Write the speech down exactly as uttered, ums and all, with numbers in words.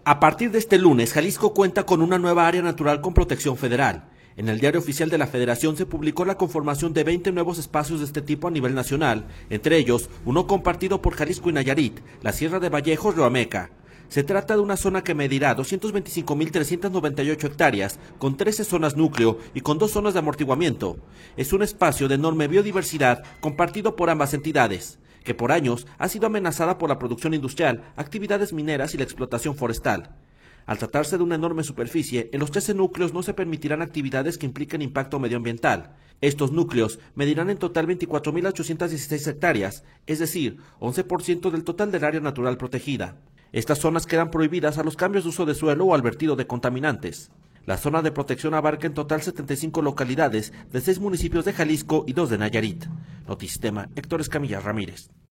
A partir de este lunes, Jalisco cuenta con una nueva área natural con protección federal. En el Diario Oficial de la Federación se publicó la conformación de veinte nuevos espacios de este tipo a nivel nacional, entre ellos uno compartido por Jalisco y Nayarit, la Sierra de Vallejo-Rioameca. Se trata de una zona que medirá doscientas veinticinco mil trescientas noventa y ocho hectáreas, con trece zonas núcleo y con dos zonas de amortiguamiento. Es un espacio de enorme biodiversidad compartido por ambas entidades, que por años ha sido amenazada por la producción industrial, actividades mineras y la explotación forestal. Al tratarse de una enorme superficie, en los trece núcleos no se permitirán actividades que impliquen impacto medioambiental. Estos núcleos medirán en total veinticuatro mil ochocientas dieciséis hectáreas, es decir, once por ciento del total del área natural protegida. Estas zonas quedan prohibidas a los cambios de uso de suelo o al vertido de contaminantes. La zona de protección abarca en total setenta y cinco localidades de seis municipios de Jalisco y dos de Nayarit. Notisistema, Héctor Escamilla Ramírez.